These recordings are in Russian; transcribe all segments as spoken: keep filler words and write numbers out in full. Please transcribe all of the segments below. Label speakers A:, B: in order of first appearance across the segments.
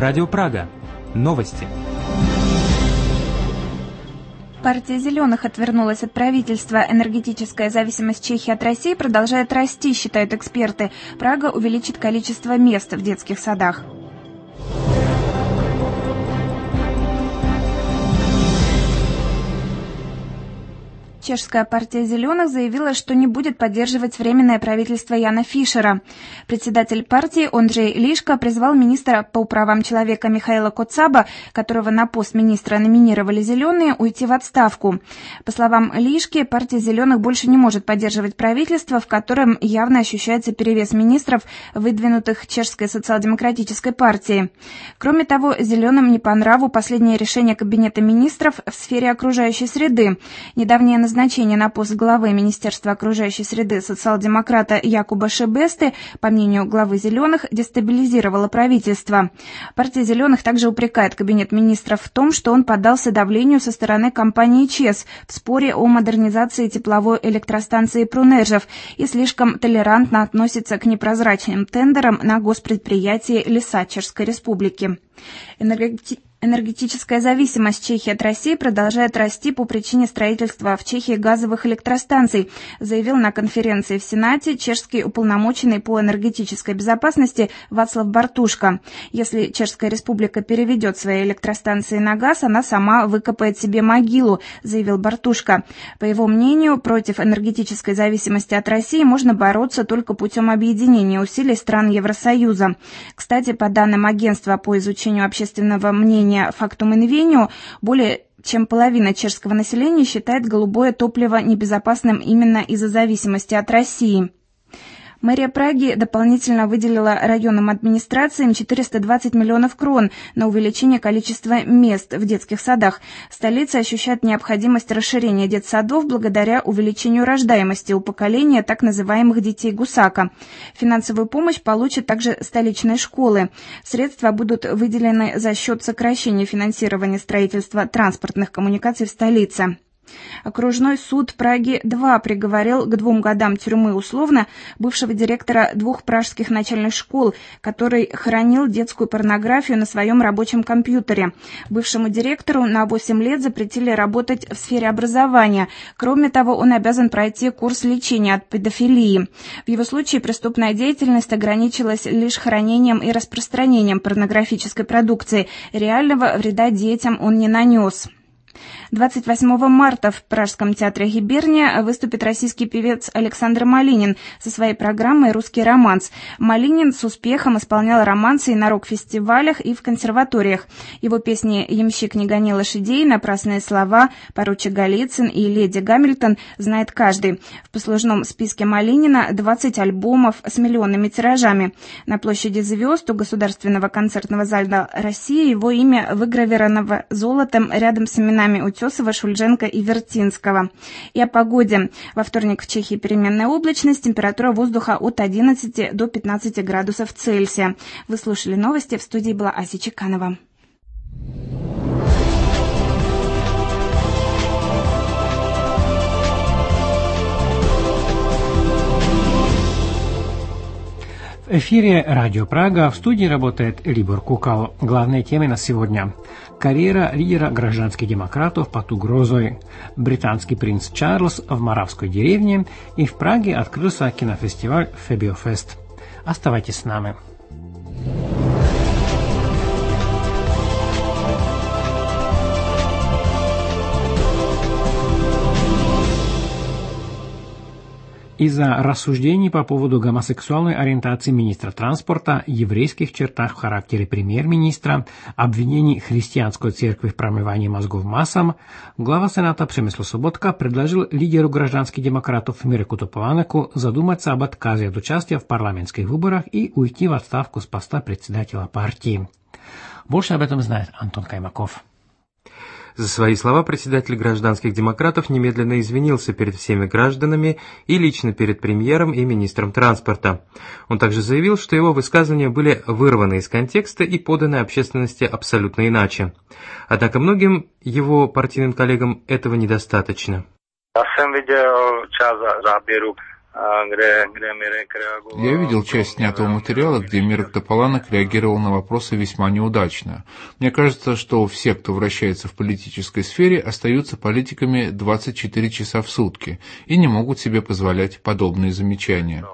A: Радио Прага. Новости.
B: Партия «Зеленых» отвернулась от правительства. Энергетическая зависимость Чехии от России продолжает расти, считают эксперты. Прага увеличит количество мест в детских садах. Чешская партия «Зеленых» заявила, что не будет поддерживать временное правительство Яна Фишера. Председатель партии Ондрей Лишко призвал министра по правам человека Михаила Коцаба, которого на пост министра номинировали «Зеленые», уйти в отставку. По словам Лишки, партия «Зеленых» больше не может поддерживать правительство, в котором явно ощущается перевес министров, выдвинутых Чешской социал-демократической партией. Кроме того, «Зеленым» не по нраву последнее решение Кабинета министров в сфере окружающей среды. Недавнее назначение Назначение на пост главы Министерства окружающей среды социал-демократа Якуба Шебесты, по мнению главы «Зеленых», дестабилизировало правительство. Партия «Зеленых» также упрекает Кабинет министров в том, что он поддался давлению со стороны компании ЧЕЗ в споре о модернизации тепловой электростанции Прунежев и слишком толерантно относится к непрозрачным тендерам на госпредприятии «Леса Чешской Республики». Энергетический Энергетическая зависимость Чехии от России продолжает расти по причине строительства в Чехии газовых электростанций, заявил на конференции в Сенате чешский уполномоченный по энергетической безопасности Вацлав Бартушка. Если Чешская Республика переведет свои электростанции на газ, она сама выкопает себе могилу, заявил Бартушка. По его мнению, против энергетической зависимости от России можно бороться только путем объединения усилий стран Евросоюза. Кстати, по данным агентства по изучению общественного мнения Factum Invenio, более чем половина чешского населения считает голубое топливо небезопасным именно из-за зависимости от России. Мэрия Праги дополнительно выделила районным администрациям четыреста двадцать миллионов крон на увеличение количества мест в детских садах. Столица ощущает необходимость расширения детсадов благодаря увеличению рождаемости у поколения так называемых детей гусака. Финансовую помощь получат также столичные школы. Средства будут выделены за счет сокращения финансирования строительства транспортных коммуникаций в столице. Окружной суд Праги-два приговорил к двум годам тюрьмы условно бывшего директора двух пражских начальных школ, который хранил детскую порнографию на своем рабочем компьютере. Бывшему директору на восемь лет запретили работать в сфере образования. Кроме того, он обязан пройти курс лечения от педофилии. В его случае преступная деятельность ограничилась лишь хранением и распространением порнографической продукции. Реального вреда детям он не нанес. двадцать восьмого марта в Пражском театре Гиберния выступит российский певец Александр Малинин со своей программой «Русский романс». Малинин с успехом исполнял романсы и на рок-фестивалях, и в консерваториях. Его песни «Ямщик не гони лошадей», «Напрасные слова», «Поручик Голицын» и «Леди Гамильтон» знает каждый. В послужном списке Малинина двадцать альбомов с миллионными тиражами. На площади звезд у Государственного концертного зала России его имя выгравировано золотом рядом с именами Утесова, Шульженко и Вертинского. И о погоде. Во вторник в Чехии переменная облачность, температура воздуха от одиннадцати до пятнадцати градусов Цельсия. Вы слушали новости, в студии была Ася Чеканова.
C: В эфире Радио Прага, в студии работает Либор Кукал. Главные темы на сегодня. Карьера лидера гражданских демократов под угрозой. Британский принц Чарльз в Моравской деревне. И в Праге открылся кинофестиваль Фебиофест. Оставайтесь с нами. Из-за рассуждений по поводу гомосексуальной ориентации министра транспорта, еврейских чертах в характере премьер-министра, обвинений христианской церкви в промывании мозгов массам, глава Сената Přemysl Sobotka предложил лидеру гражданских демократов Миреку Тополяneku задуматься об отказе от участия в парламентских выборах и уйти в отставку с поста председателя партии. Больше об этом знает Антон Каймаков.
D: За свои слова председатель гражданских демократов немедленно извинился перед всеми гражданами и лично перед премьером и министром транспорта. Он также заявил, что его высказывания были вырваны из контекста и поданы общественности абсолютно иначе. Однако многим его партийным коллегам этого недостаточно.
E: Я jsem viděl část záběru Я видел часть снятого материала, где Мирек Топаланек реагировал на вопросы весьма неудачно. Мне кажется, что все, кто вращается в политической сфере, остаются политиками двадцать четыре часа в сутки и не могут себе позволять подобные замечания.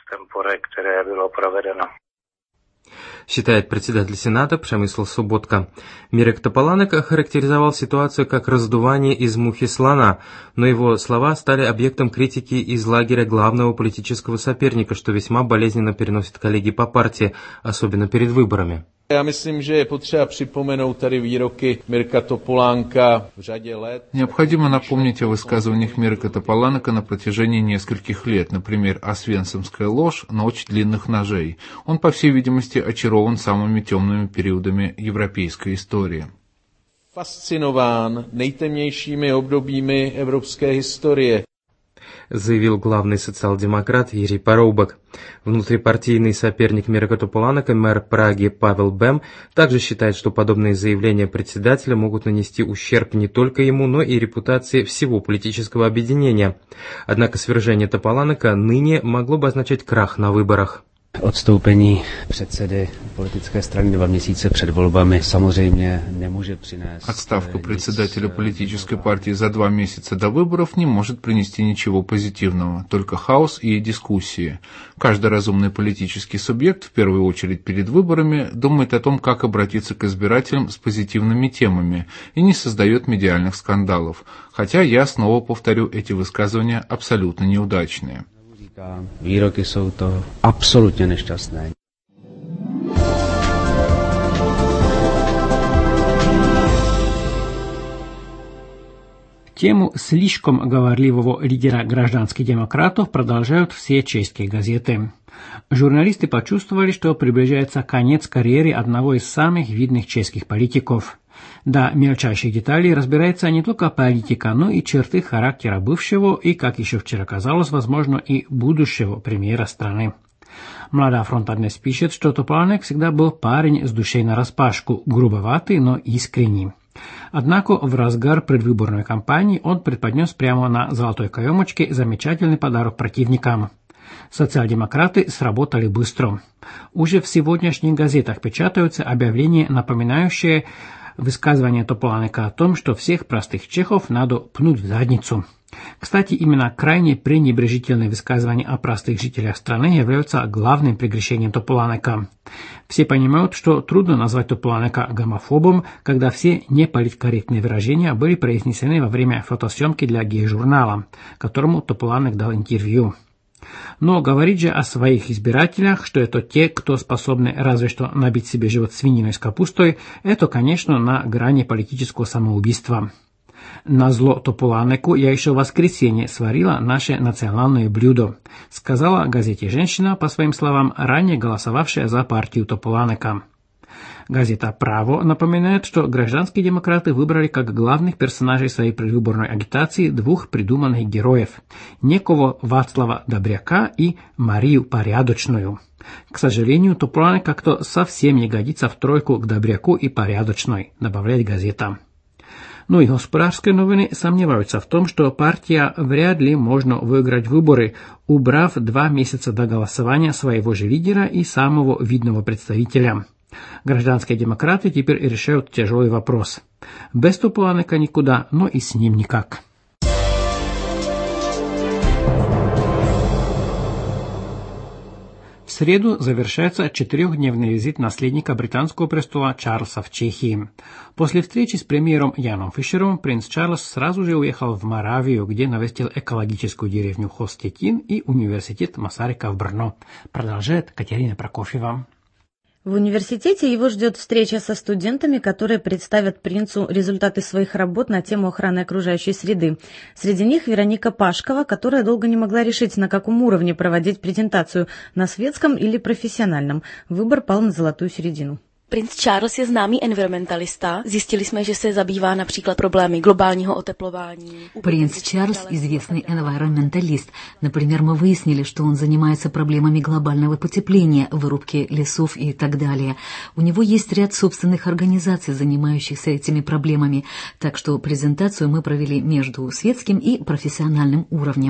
D: Считает председатель Сената Пшемысл Субботка. Мирек Топаланек охарактеризовал ситуацию как раздувание из мухи слона, но его слова стали объектом критики из лагеря главного политического соперника, что весьма болезненно переносят коллеги по партии, особенно перед выборами.
F: Já myslím, že je potřeba připomenout tady výroky Mirka Topolánka v řadě let.
E: Необходимо напомнить о высказываниях Мирека Топаланека на протяжении нескольких лет, например, «Освенцимская ложь. Ночь длинных ножей». Он, по всей видимости, очарован самыми темными периодами европейской истории.
F: Fascinován nejtemnějšími obdobími evropské historie.
D: Заявил главный социал-демократ Ирий Парубок. Внутрипартийный соперник Мирека Топаланека, мэр Праги Павел Бем, также считает, что подобные заявления председателя могут нанести ущерб не только ему, но и репутации всего политического объединения. Однако свержение Топаланека ныне могло бы означать крах на выборах.
G: Odstoupení předsedy politické strany dva měsíce před volbami samozřejmě nemůže přinést.
E: Отставка председателя политической партии за два месяца до выборов не может принести ничего позитивного, только хаос и дискуссии. Каждый разумный политический субъект, в первую очередь перед выборами, думает о том, как обратиться к избирателям с позитивными темами и не создает медиальных скандалов. Хотя я снова повторю, эти высказывания абсолютно неудачные.
G: Výroky jsou to absolutně nešťastné.
C: Тему слишком говорливого лидера гражданских демократов продолжают все чешские газеты. Журналисты почувствовали, что приближается конец карьеры одного из самых видных чешских политиков. До мельчайших деталей разбирается не только политика, но и черты характера бывшего и, как еще вчера казалось, возможно, и будущего премьера страны. Младая фронта днес пишет, что Топаланек всегда был парень с душой нараспашку, грубоватый, но искренний. Однако в разгар предвыборной кампании он преподнес прямо на золотой каемочке замечательный подарок противникам. Социал-демократы сработали быстро. Уже в сегодняшних газетах печатаются объявления, напоминающие высказывание Топаланека о том, что всех простых чехов надо пнуть в задницу. Кстати, именно крайне пренебрежительные высказывания о простых жителях страны являются главным прегрешением Топаланека. Все понимают, что трудно назвать Топаланека гомофобом, когда все неполиткорректные выражения были произнесены во время фотосъемки для гей-журнала, которому Топаланек дал интервью. Но говорить же о своих избирателях, что это те, кто способны разве что набить себе живот свининой с капустой, это, конечно, на грани политического самоубийства. Назло Топаланеку я еще в воскресенье сварила наше национальное блюдо, сказала газете «Женщина», по своим словам, ранее голосовавшая за партию Топаланека. Газета «Право» напоминает, что гражданские демократы выбрали как главных персонажей своей предвыборной агитации двух придуманных героев – некого Вацлава Добряка и Марию Порядочную. К сожалению, Топаланек как-то совсем не годится в тройку к Добряку и Порядочной, добавляет газета. Ну и господарские новины сомневаются в том, что партия вряд ли можно выиграть выборы, убрав два месяца до голосования своего же лидера и самого видного представителя. Гражданские демократы теперь решают тяжелый вопрос. Без Топаланека никуда, но и с ним никак. В среду завершается четырехдневный визит наследника британского престола Чарльза в Чехии. После встречи с премьером Яном Фишером принц Чарльз сразу же уехал в Моравию, где навестил экологическую деревню Хостетин и университет Масарика в Брно. Продолжает Катерина Прокофьева.
H: В университете его ждет встреча со студентами, которые представят принцу результаты своих работ на тему охраны окружающей среды. Среди них Вероника Пашкова, которая долго не могла решить, на каком уровне проводить презентацию – на светском или профессиональном. Выбор пал на золотую середину.
I: Princ Charles je známý environmentalista. Zjistili jsme, že se zabývá například problémy globálního oteplování.
J: Принц Чарльз – известный environmentalist. Например, мы выяснили, что он занимается проблемами глобального потепления, вырубки лесов и так далее. У него есть ряд собственных организаций, занимающихся этими проблемами, так что презентацию мы провели между светским и профессиональным уровнем.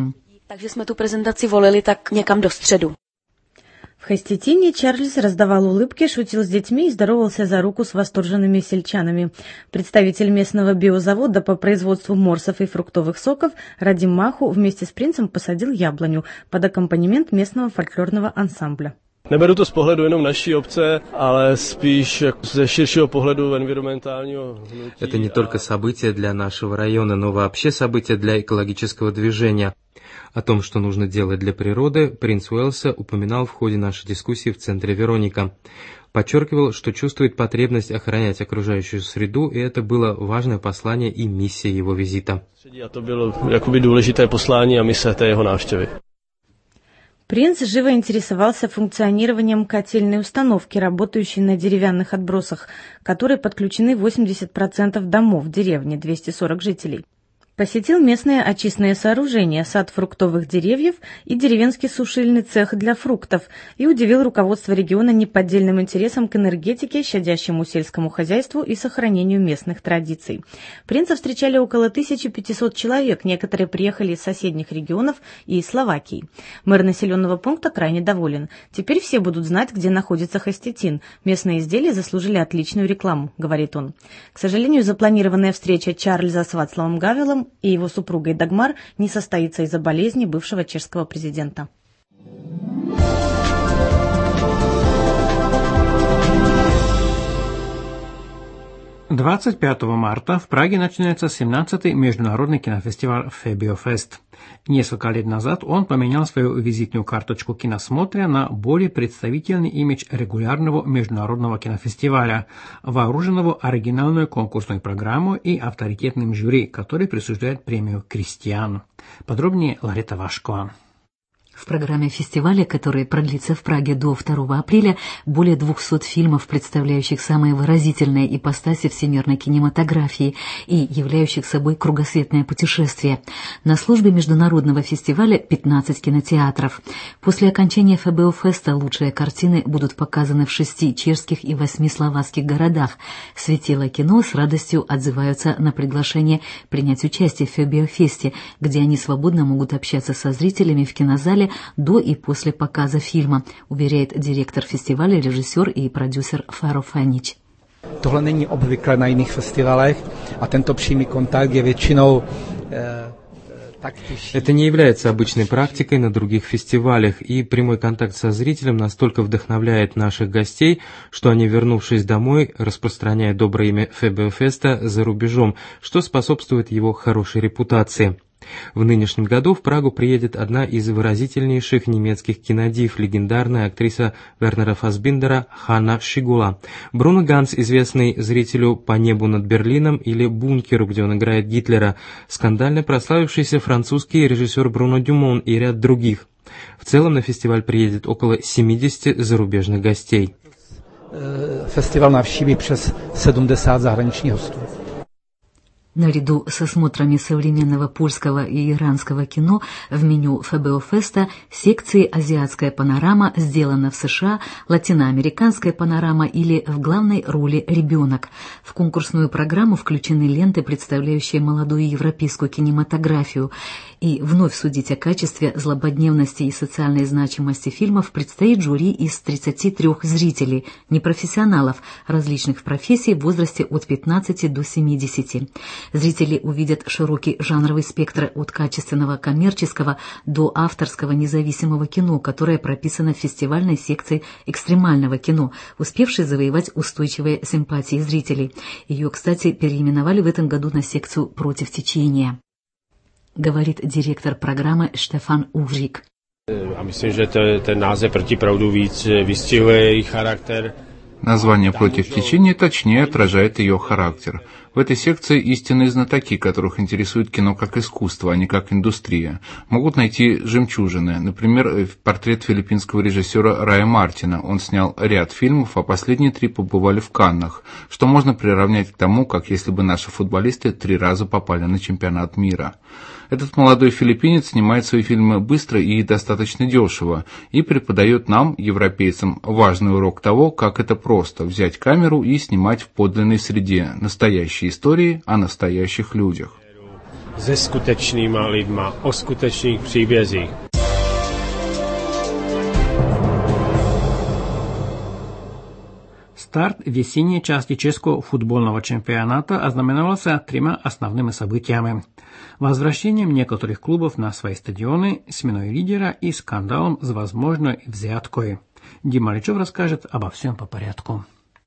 I: Takže jsme tu prezentaci volili tak někam do středu.
H: В Хостетине Чарльз раздавал улыбки, шутил с детьми и здоровался за руку с восторженными сельчанами. Представитель местного биозавода по производству морсов и фруктовых соков Радим Маху вместе с принцем посадил яблоню под аккомпанемент местного фольклорного ансамбля.
K: Neberu to z pohledu jenom naší obce, ale spíš ze širšího pohledu environmentálního hnutí.
D: Это не только событие для нашего района, но вообще событие для экологического движения. О том, что нужно делать для природы, принц Уэльса упоминал в ходе нашей дискуссии в центре Вероника. Подчеркивал, что чувствует потребность охранять окружающую среду, и это было важное послание и миссия его визита.
K: To bylo jakoby důležité poslání a mise té jeho návštěvy.
H: Принц живо интересовался функционированием котельной установки, работающей на деревянных отбросах, к которой подключены восемьдесят процентов домов в деревне, двести сорок жителей. Посетил местные очистные сооружения, сад фруктовых деревьев и деревенский сушильный цех для фруктов и удивил руководство региона неподдельным интересом к энергетике, щадящему сельскому хозяйству и сохранению местных традиций. Принца встречали около тысячи пятисот человек, некоторые приехали из соседних регионов и из Словакии. Мэр населенного пункта крайне доволен. Теперь все будут знать, где находится Хостетин. Местные изделия заслужили отличную рекламу, говорит он. К сожалению, запланированная встреча Чарльза с Вацлавом Гавелом и его супругой Дагмар не состоится из-за болезни бывшего чешского президента.
C: двадцать пятого марта в Праге начинается семнадцатый международный кинофестиваль Фебиофест. Несколько лет назад он поменял свою визитную карточку киносмотря на более представительный имидж регулярного международного кинофестиваля, вооруженного оригинальную конкурсную программу и авторитетным жюри, который присуждает премию «Кристиан». Подробнее Ларита Вашкова.
J: В программе фестиваля, который продлится в Праге до второго апреля, более двухсот фильмов, представляющих самые выразительные ипостаси всемирной кинематографии и являющих собой кругосветное путешествие. На службе международного фестиваля пятнадцать кинотеатров. После окончания Фебиофеста лучшие картины будут показаны в шести чешских и восьми словацких городах. Светила кино с радостью отзываются на приглашение принять участие в Фебиофесте, где они свободно могут общаться со зрителями в кинозале до и после показа фильма, уверяет директор фестиваля, режиссер и продюсер Фаро Фанич.
L: Tohle není obvyklé na jiných festivalech a tento přímý kontakt je většinou
D: Это не является обычной практикой на других фестивалях, и прямой контакт со зрителем настолько вдохновляет наших гостей, что они, вернувшись домой, распространяют доброе имя Фебиофеста за рубежом, что способствует его хорошей репутации. В нынешнем году в Прагу приедет одна из выразительнейших немецких кинодив, легендарная актриса Вернера Фассбиндера Ханна Шигула. Бруно Ганс, известный зрителю «По небу над Берлином» или «Бункеру», где он играет Гитлера, скандально прославившийся французский режиссер Бруно Дюмон и ряд других. В целом на фестиваль приедет около семидесяти зарубежных гостей.
L: Фестиваль навštíví přes sedmdesát zahraničních hostů.
J: Наряду с осмотрами современного польского и иранского кино в меню Фебиофеста секции «Азиатская панорама», «Сделано в США», «Латиноамериканская панорама» или «В главной роли ребенок». В конкурсную программу включены ленты, представляющие молодую европейскую кинематографию. И вновь судить о качестве, злободневности и социальной значимости фильмов предстоит жюри из тридцати трёх зрителей, непрофессионалов, различных профессий в возрасте от пятнадцати до семидесяти. Зрители увидят широкий жанровый спектр от качественного коммерческого до авторского независимого кино, которое прописано в фестивальной секции экстремального кино, успевшей завоевать устойчивые симпатии зрителей. Ее, кстати, переименовали в этом году на секцию «Против течения», говорит директор программы Штефан Уврик.
M: A myslím, že ten název Proti proudu víc vystihuje její charakter.
E: Название «Против течения» точнее отражает ее характер. В этой секции истинные знатоки, которых интересует кино как искусство, а не как индустрия, могут найти жемчужины. Например, портрет филиппинского режиссера Рая Мартина. Он снял ряд фильмов, а последние три побывали в Каннах, что можно приравнять к тому, как если бы наши футболисты три раза попали на чемпионат мира. Этот молодой филиппинец снимает свои фильмы быстро и достаточно дешево и преподает нам, европейцам, важный урок того, как это просто взять камеру и снимать в подлинной среде настоящие истории о настоящих людях.
M: Se skutečnýma lidma, o skutečných příbězích.
C: Старт весенней части чешского футбольного чемпионата ознаменовался тремя основными событиями. Возвращением некоторых клубов на свои стадионы, сменой лидера и скандалом с возможной взяткой. Дима Личев расскажет обо всем по порядку.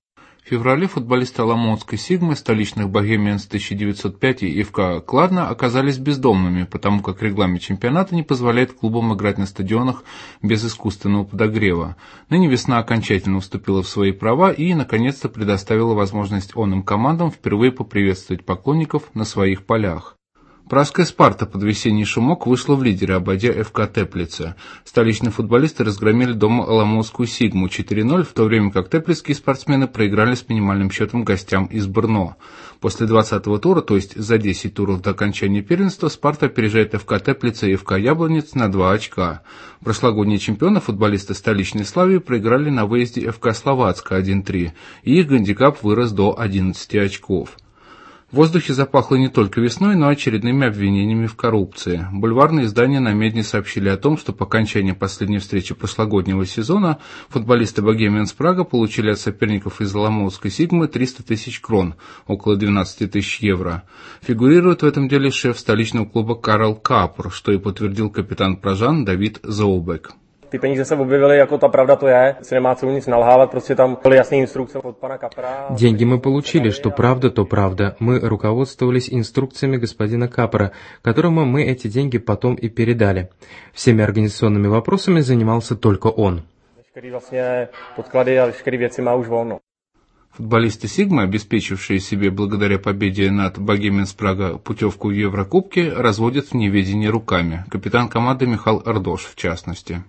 E: В феврале футболисты Аламотской «Сигмы», столичных «Богемианс» тысяча девятьсот пять и ФК «Кладно» оказались бездомными, потому как регламент чемпионата не позволяет клубам играть на стадионах без искусственного подогрева. Ныне весна окончательно уступила в свои права и, наконец-то, предоставила возможность онным командам впервые поприветствовать поклонников на своих полях. Пражская «Спарта» под весенний шумок вышла в лидеры, обойдя ФК Теплице. Столичные футболисты разгромили дома Аламотскую «Сигму» четыре ноль, в то время как теплицкие спортсмены проиграли с минимальным счетом гостям из Брно. После двадцатого тура, то есть за десять туров до окончания первенства, «Спарта» опережает ФК Теплице и ФК Яблонец на два очка. Прошлогодние чемпионы, футболисты столичной «Славии», проиграли на выезде ФК Словацка один три, и их гандикап вырос до одиннадцати очков. В воздухе запахло не только весной, но и очередными обвинениями в коррупции. Бульварные издания намедни сообщили о том, что по окончании последней встречи прошлогоднего сезона футболисты «Богемианс Прага» получили от соперников из Аламотской «Сигмы» триста тысяч крон, около двенадцать тысяч евро. Фигурирует в этом деле шеф столичного клуба Карл Капр, что и подтвердил капитан пражан Давид Заубек.
N: Ty peníze se objevily, jako ta pravda to je, se nemá cenu nic nalhávat, prostě tam byly jasné instrukce od pana Kapra.
D: Деньги мы получили, что правда, то правда. Мы руководствовались инструкциями господина Капра, которому мы эти деньги потом и передали. Всеми организационными вопросами занимался только он.
N: Veškerý vlastně podklady a veškerý věci má už volno.
E: Футболисты «Сигмы», обеспечившие себе благодаря победе над «Богемианс Прага» путевку в Еврокубки, разводят в неведении руками. Капитан команды Михаил Ардош, в частности.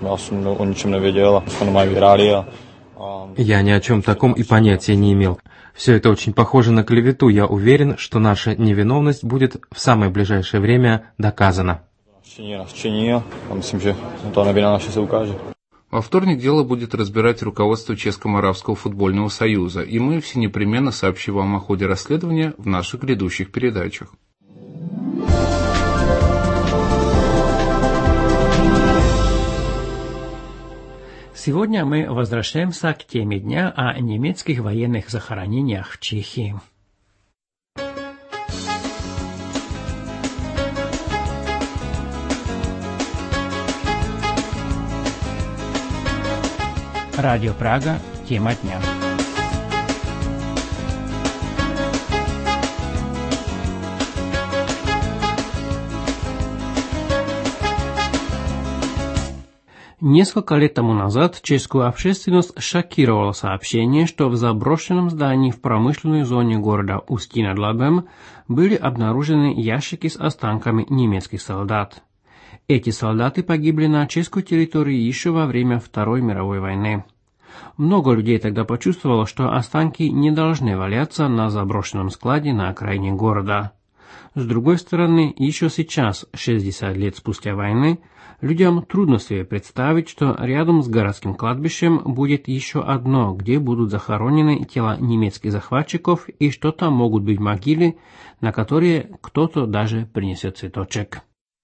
D: Я ни о чем таком и понятия не имел. Все это очень похоже на клевету. Я уверен, что наша невиновность будет в самое ближайшее время доказана.
E: Во вторник дело будет разбирать руководство Чешско-Моравского футбольного союза, и мы все непременно сообщим вам о ходе расследования в наших грядущих передачах.
C: Сегодня мы возвращаемся к теме дня о немецких военных захоронениях в Чехии. Радио Прага. Тема дня. Несколько лет тому назад чешскую общественность шокировало сообщение, что в заброшенном здании в промышленной зоне города Ústí nad Labem были обнаружены ящики с останками немецких солдат. Эти солдаты погибли на чешской территории еще во время Второй мировой войны. Много людей тогда почувствовало, что останки не должны валяться на заброшенном складе на окраине города. С другой стороны, еще сейчас, шестьдесят лет спустя войны, людям трудно себе представить, что рядом с городским кладбищем будет еще одно, где будут захоронены тела немецких захватчиков и что там могут быть могилы, на которые кто-то даже принесет цветочек.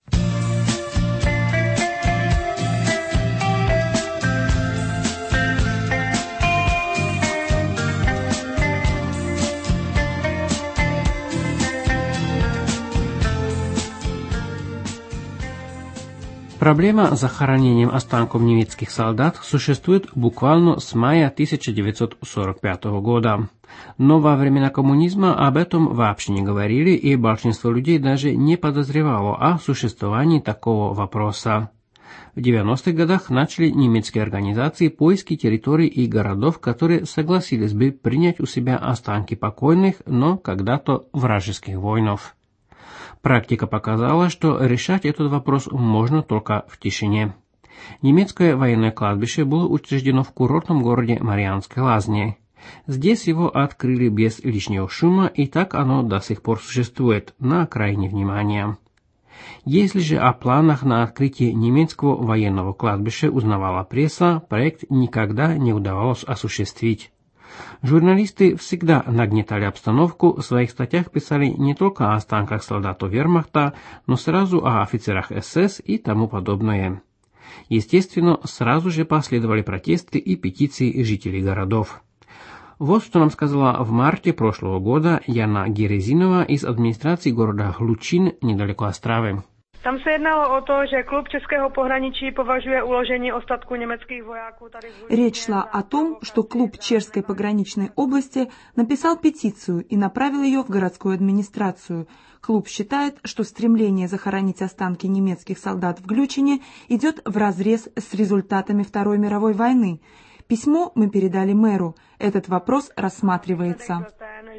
C: Проблема с захоронением останков немецких солдат существует буквально с мая тысяча девятьсот сорок пятого года. Но во времена коммунизма об этом вообще не говорили, и большинство людей даже не подозревало о существовании такого вопроса. В девяностых годах начали немецкие организации поиски территорий и городов, которые согласились бы принять у себя останки покойных, но когда-то вражеских воинов. Практика показала, что решать этот вопрос можно только в тишине. Немецкое военное кладбище было учреждено в курортном городе Марианской Лазни. Здесь его открыли без лишнего шума, и так оно до сих пор существует, на окраине внимания. Если же о планах на открытие немецкого военного кладбища узнавала пресса, проект никогда не удавалось осуществить. Журналисты всегда нагнетали обстановку, в своих статьях писали не только о останках солдатов вермахта, но сразу о офицерах эс эс и тому подобное. Естественно, сразу же последовали протесты и петиции жителей городов. Вот что нам сказала в марте прошлого года Яна Герезинова из администрации города Hlučín недалеко Ostravy.
O: Tam se jednalo o to, že klub Českého pohraničí považuje uložení ostatků německých vojáků tady v...
P: Речь шла о том, что клуб Чешской пограничной области написал петицию и направил ее в городскую администрацию. Клуб считает, что стремление захоронить останки немецких солдат в Глючине идет вразрез с результатами Второй мировой войны. Письмо мы передали мэру. Этот вопрос рассматривается.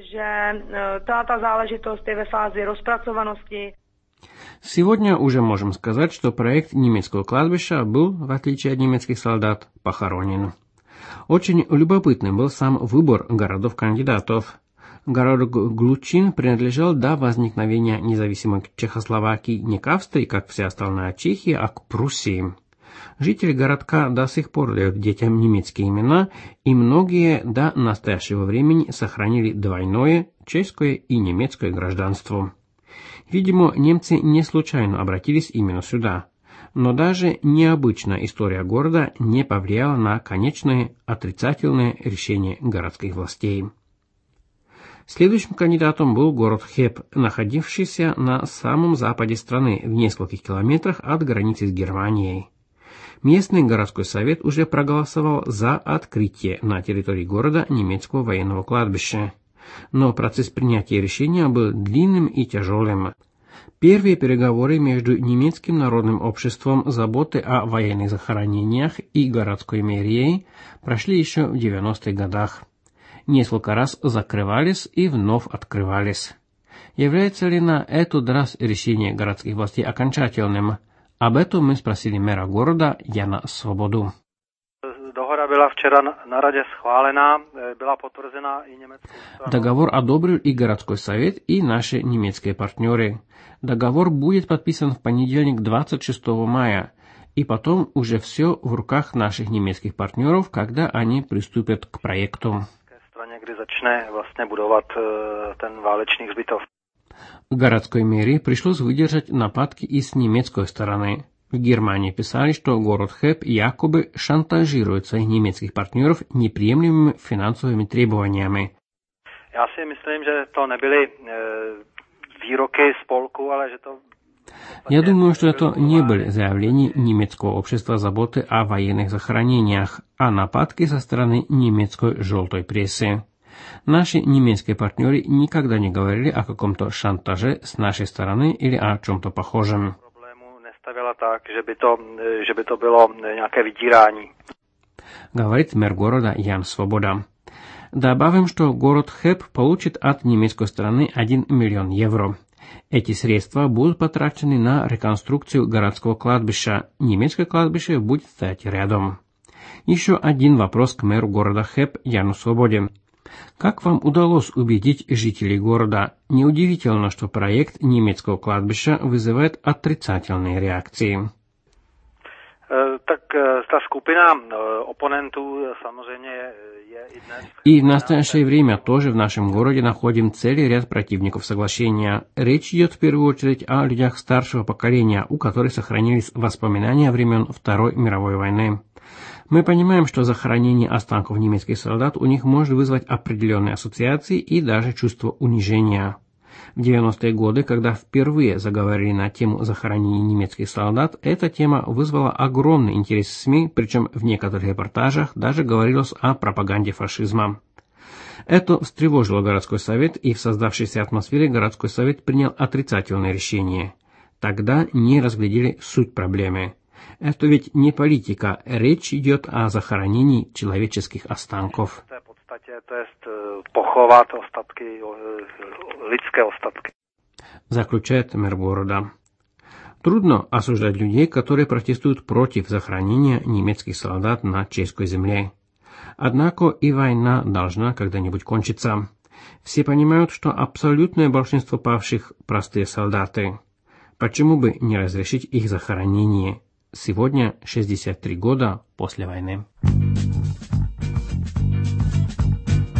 C: Сегодня уже можем сказать, что проект немецкого кладбища был, в отличие от немецких солдат, похоронен. Очень любопытным был сам выбор городов-кандидатов. Город Глучин принадлежал до возникновения независимой Чехословакии не к Австрии, как вся остальная Чехия, а к Пруссии. Жители городка до сих пор дают детям немецкие имена, и многие до настоящего времени сохранили двойное чешское и немецкое гражданство. Видимо, немцы не случайно обратились именно сюда. Но даже необычная история города не повлияла на конечное отрицательное решение городских властей. Следующим кандидатом был город Хеп, находившийся на самом западе страны, в нескольких километрах от границы с Германией. Местный городской совет уже проголосовал за открытие на территории города немецкого военного кладбища. Но процесс принятия решения был длинным и тяжелым. Первые переговоры между немецким народным обществом заботы о военных захоронениях и городской мэрией прошли еще в девяностых годах. Несколько раз закрывались и вновь открывались. Является ли на этот раз решение городских властей окончательным? Об этом мы спросили мэра города Яна Svobodu. Договор одобрил и городской совет, и наши немецкие партнеры. Договор будет подписан в понедельник двадцать шестого мая, и потом уже все в руках наших немецких партнеров, когда они приступят к проекту. Городской мэрии пришлось выдержать нападки и с немецкой стороны. В Германии писали, что город Хеп якобы шантажирует своих немецких партнеров неприемлемыми финансовыми требованиями. Я думаю, что это не были заявления немецкого общества заботы о военных захоронениях, а нападки со стороны немецкой желтой прессы. Наши немецкие партнеры никогда не говорили о каком-то шантаже с нашей стороны или о чем-то похожем. Говорит мэр города Ян Svoboda. Добавим, что город Хеп получит от немецкой стороны один миллион евро. Эти средства будут потрачены на реконструкцию городского кладбища. Немецкое кладбище будет стоять рядом. Еще один вопрос к мэру города Хеп Яну Svoboде. Как вам удалось убедить жителей города? Неудивительно, что проект немецкого кладбища вызывает отрицательные реакции. И в настоящее время тоже в нашем городе находим целый ряд противников соглашения. Речь идет в первую очередь о людях старшего поколения, у которых сохранились воспоминания времен Второй мировой войны. Мы понимаем, что захоронение останков немецких солдат у них может вызвать определенные ассоциации и даже чувство унижения. В девяностые годы, когда впервые заговорили на тему захоронения немецких солдат, эта тема вызвала огромный интерес в СМИ, причем в некоторых репортажах даже говорилось о пропаганде фашизма. Это встревожило городской совет, и в создавшейся атмосфере городской совет принял отрицательное решение. Тогда не разглядели суть проблемы. Это ведь не политика, речь идет о захоронении человеческих останков. Заключает мэр города. Трудно осуждать людей, которые протестуют против захоронения немецких солдат на чешской земле. Однако и война должна когда-нибудь кончиться. Все понимают, что абсолютное большинство павших – простые солдаты. Почему бы не разрешить их захоронение? Сегодня шестьдесят три года после войны.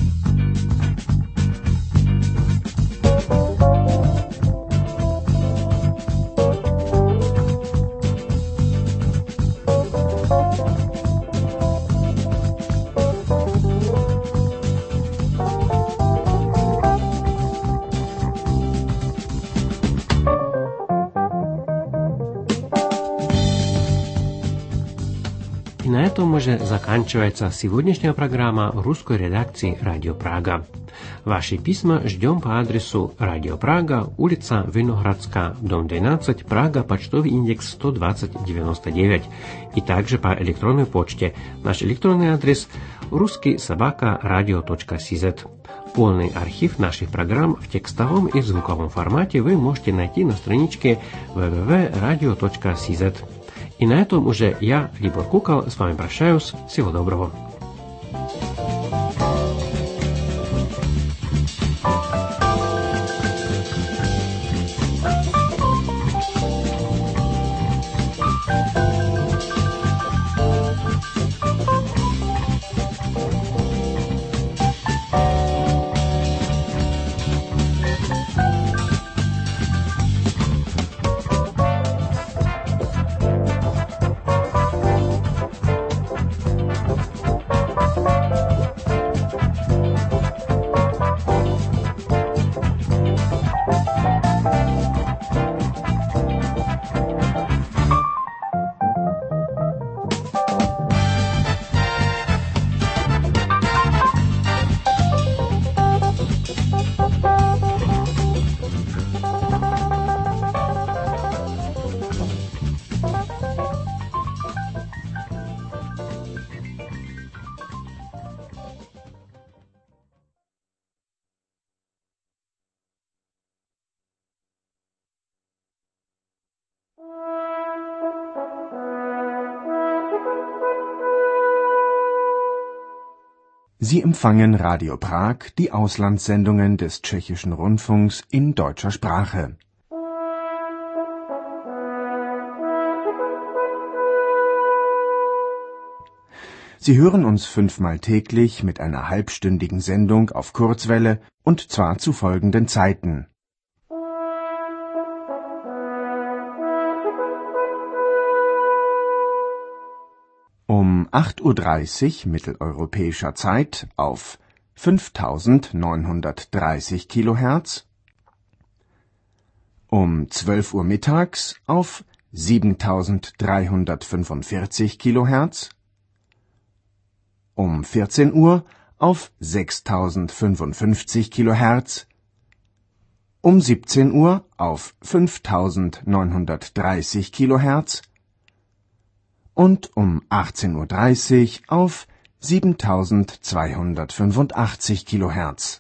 C: этом уже заканчивается сегодняшняя программа русской редакции Радио Прага. Ваши письма ждем по адресу Радио Прага, улица Виноградская, дом двенадцать, Прага, почтовый индекс сто двадцать девяносто девять. И также по электронной почте. Наш электронный адрес русский собака радио точка сз. Полный архив наших программ в текстовом и звуковом формате вы можете найти на страничке дабл ю дабл ю дабл ю точка радио точка сз. И на этом уже я, Libor Kukal, с вами прощаюсь. Всего доброго.
Q: Sie empfangen Radio Prag, die Auslandssendungen des Tschechischen Rundfunks in deutscher Sprache. Sie hören uns fünfmal täglich mit einer halbstündigen Sendung auf Kurzwelle und zwar zu folgenden Zeiten: um acht Uhr dreißig mitteleuropäischer Zeit auf fünftausendneunhundertdreißig Kilohertz, um zwölf Uhr mittags auf siebentausenddreihundertfünfundvierzig Kilohertz, um vierzehn Uhr auf sechstausendfünfundfünfzig Kilohertz, um siebzehn Uhr auf fünftausendneunhundertdreißig Kilohertz und um achtzehn Uhr dreißig auf siebentausendzweihundertfünfundachtzig Kilohertz.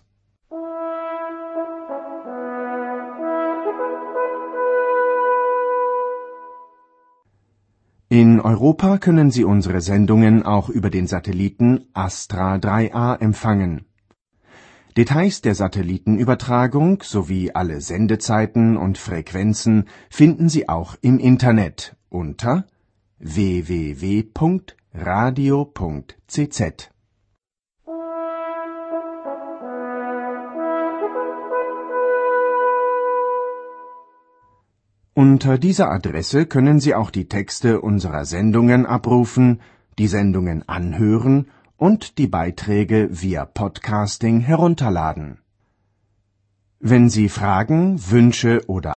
Q: In Europa können Sie unsere Sendungen auch über den Satelliten Astra drei A empfangen. Details der Satellitenübertragung sowie alle Sendezeiten und Frequenzen finden Sie auch im Internet unter w w w punkt radio punkt c z. Unter dieser Adresse können Sie auch die Texte unserer Sendungen abrufen, die Sendungen anhören und die Beiträge via Podcasting herunterladen. Wenn Sie Fragen, Wünsche oder